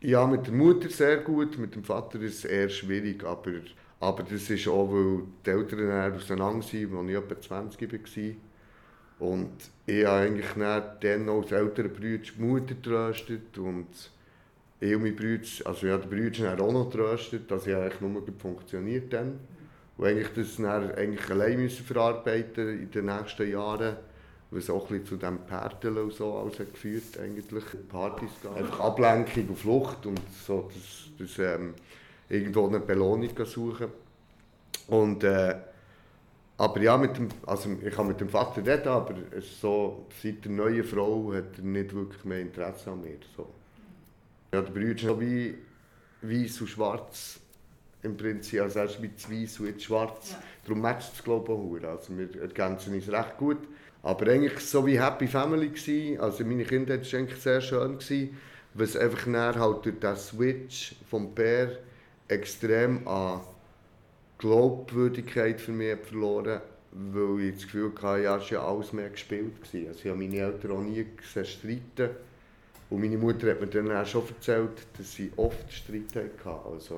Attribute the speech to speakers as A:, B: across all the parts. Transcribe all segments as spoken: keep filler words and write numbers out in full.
A: Ja, mit der Mutter sehr gut, mit dem Vater ist es eher schwierig, aber, aber das ist auch, weil die Eltern dann auseinander waren, als ich etwa zwanzig war. Und ich habe eigentlich dann als älterer Bruder die Mutter getröstet und ich und mein Bruder, also ja, der Bruder hat auch noch getröstet, dass ich eigentlich nur funktioniert dann. Und eigentlich das dann eigentlich allein müssen verarbeiten in den nächsten Jahren, was auch ein bisschen zu diesem Pärteln und so alles hat geführt, eigentlich. Partys gehen. Einfach Ablenkung und Flucht und so, das, das ähm, irgendwo eine Belohnung suchen. Und, äh, aber ja, mit dem, also ich kann mit dem Vater reden, aber es ist so, seit der neuen Frau hat er nicht wirklich mehr Interesse an mir. So. Ja, der Bruder ist so wie weiß und schwarz im Prinzip, also er ist wie weiß und jetzt schwarz. Ja. Darum matcht es, glaube ich, auch. Also wir ergänzen uns recht gut. Aber eigentlich so wie Happy Family gewesen. Also meine Kindheit war eigentlich sehr schön gewesen, weil es einfach näher halt durch den Switch vom Bär extrem an Glaubwürdigkeit für mich verloren, weil ich das Gefühl hatte, ja, es war ja alles mehr gespielt gewesen. Also ich habe meine Eltern auch nie gesehen streiten. Und meine Mutter hat mir dann auch schon erzählt, dass sie oft Streit hatten. Also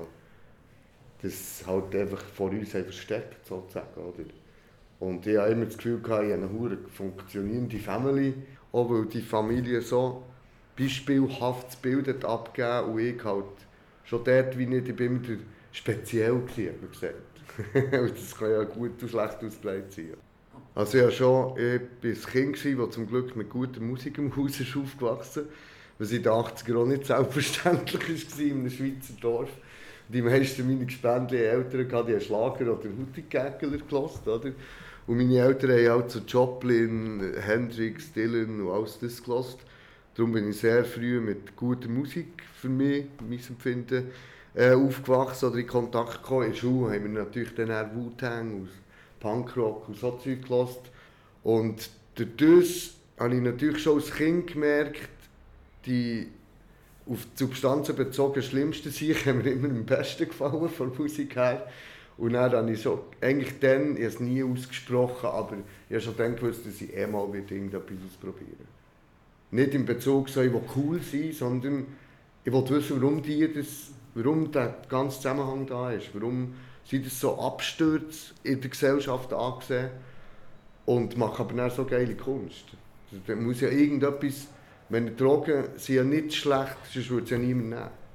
A: das halt einfach vor uns versteckt, sozusagen, oder? Und ich hatte immer das Gefühl, ich habe eine hure funktionierende Family, auch weil die Familie so beispielhaftes Bild abgegeben und ich halt schon dort wie nicht, ich bin immer speziell gewesen, hat man gesagt. Und das kann ja gut und schlecht ausgelegt sein. Also ja schon, ich war ein Kind, das zum Glück mit guter Musik im Haus ist aufgewachsen ist, was in den achtzigern auch nicht selbstverständlich war in einem Schweizer Dorf. Die meisten meiner Gespendli Eltern die haben Schlager oder Hutti-Gägler gehört, oder? Und meine Eltern haben auch zu Joplin, Hendrix, Dylan und alles das gehört. Darum bin ich sehr früh mit guter Musik für mich, mein Empfinden, äh, aufgewachsen oder in Kontakt gekommen. In der Schule haben wir natürlich dann auch Wu-Tang und Punkrock und so Zeug gehört. Und dadurch habe ich natürlich schon als Kind gemerkt, die auf die Substanzen bezogen schlimmsten Sachen haben mir immer am besten gefallen, von der Musik her. Und dann habe ich so, eigentlich dann, ich habe es nie ausgesprochen, aber ich habe schon dann gewusst, dass ich eh mal irgendetwas ausprobieren. Nicht in Bezug so, ich will cool sein, sondern ich wollte wissen, warum, die das, warum der ganze Zusammenhang da ist, warum sie das so abstürzt in der Gesellschaft angesehen und machen aber dann so geile Kunst. Da muss ja irgendetwas, wenn Drogen sind ja nicht schlecht, sonst würde es ja niemand nehmen.